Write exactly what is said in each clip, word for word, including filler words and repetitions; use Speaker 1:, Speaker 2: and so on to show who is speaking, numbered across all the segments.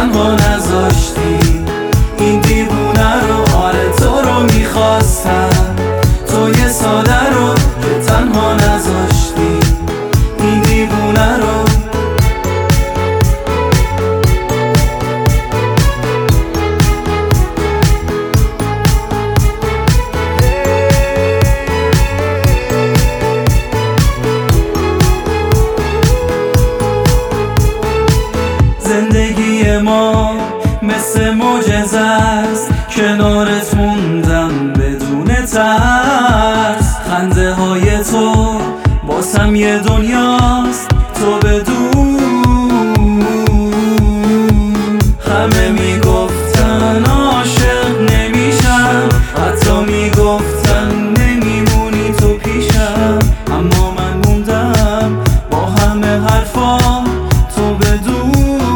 Speaker 1: تنها نذاشتی این دیوونه رو. آره تو رو میخواستم، توی ساده رو که تنها نذاشتی این دیوونه رو. زندگی ما مثل معجزه است، کنارت موندم بدون ترس. خنده های تو باسم یه دنیاست، تو بدون. همه میگفتن عاشق نمیشم، حتی میگفتن نمیمونی تو پیشم، اما من موندم با همه حرفا تو بدون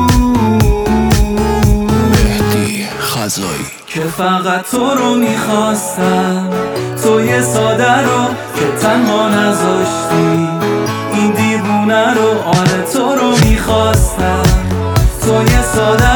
Speaker 1: که فقط تو رو میخواستم، توی ساده رو که تنها نذاشتی این دیوونه رو. آره تو رو میخواستم، توی ساده